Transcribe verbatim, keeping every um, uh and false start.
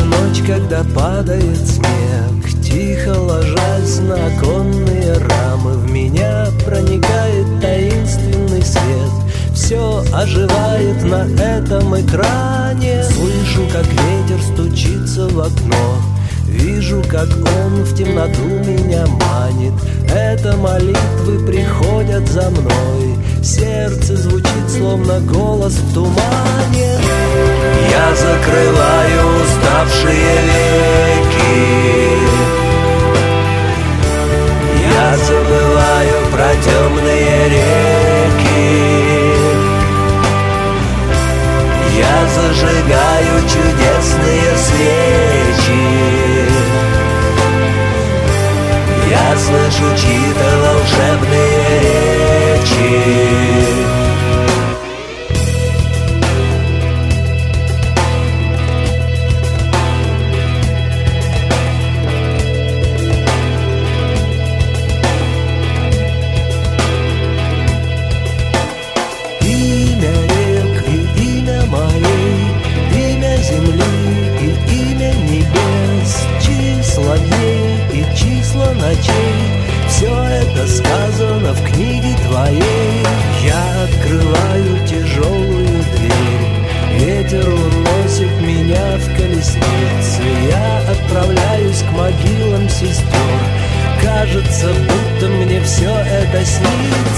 ночь, когда падает снег, тихо ложась на оконные рамы, в меня проникает таинственный свет. Все оживает на этом экране. Слышу, как ветер стучится в окно, вижу, как он в темноту меня манит. Это молитвы приходят за мной, сердце звучит словно голос в тумане. Я закрываю уставшие веки, я забываю про темные реки, я зажигаю чудесные свечи, я слышу чьи-то волшебные речи. Все это сказано в книге твоей. Я открываю тяжелую дверь, ветер уносит меня в колеснице. Я отправляюсь к могилам сестер, кажется, будто мне все это снится.